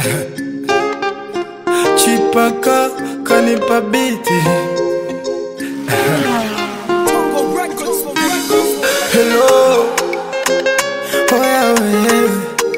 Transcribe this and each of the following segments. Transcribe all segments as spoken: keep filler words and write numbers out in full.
Chipaka kanipa biti. Hello, oh yeah, oh yeah.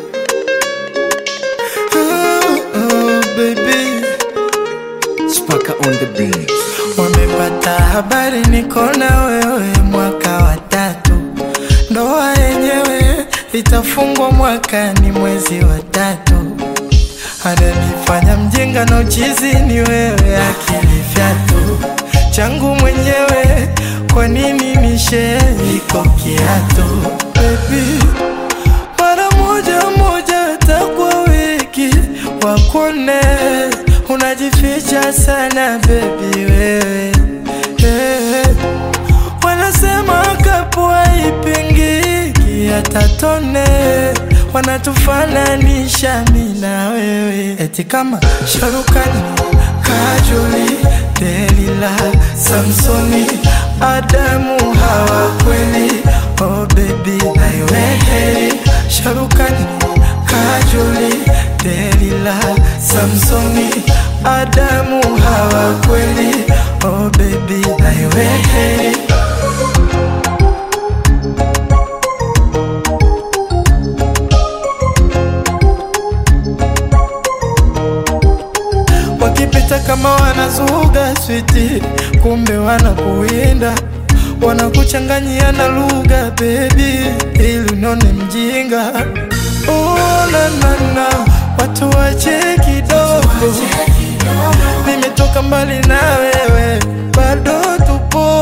Oh, oh, baby. Chipaka on the beat. Wamepata habari niko na wewe mwaka wa tatu. Ndoa yenyewe itafungwa mwakani mwezi wa tatu. Ananifanya mjinga na uchizi ni wewe, akili fyatu changu mwenyewe, kwa nini nishe iko kiatu? Baby, mara moja moja takwa wiki wakone, unajificha sana baby wewe, hey. Wanasema kapua ipingiki hata tone, wanatufananisha mimi na wewe, eti kama Sharukani, Kajoli, Delila, Samsoni, Adamu, Hawa kweli. Oh baby, na iwe heri. Sharukani, Kajoli, Delila, Samsoni, Adamu, Hawa kweli. Oh baby, na iwe heri. Wakipita kama wanazuga switi, kumbe wanakuinda, wanakuchanganyia na lugha baby, ili unone mjinga. Oh na na na, watu wache kidogo, nimetoka mbali na wewe, bado tupo.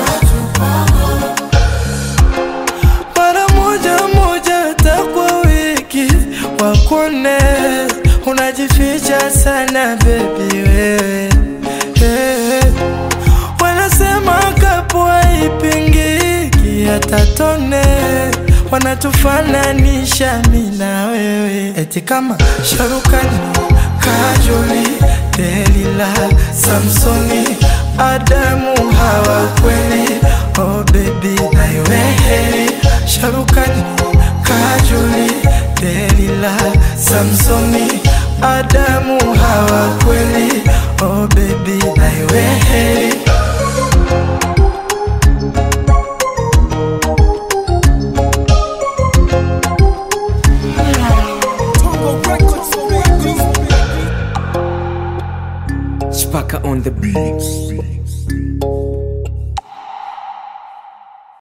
Mara moja moja takwa wiki wakone, unajificha sana baby wewe, hey. Wanasema kapua ipingiki hata tone, wanatufananisha mimi na wewe, eti kama Sharukani, Kajoli, Delila, Samsoni, Adamu, Hawa kweli. Oh baby, na iwe heri. Sharukani, Kajoli, Delila, Samsoni, Adamu, Hawa kweli. Oh baby, na iwe heri. Chipaka on the beat.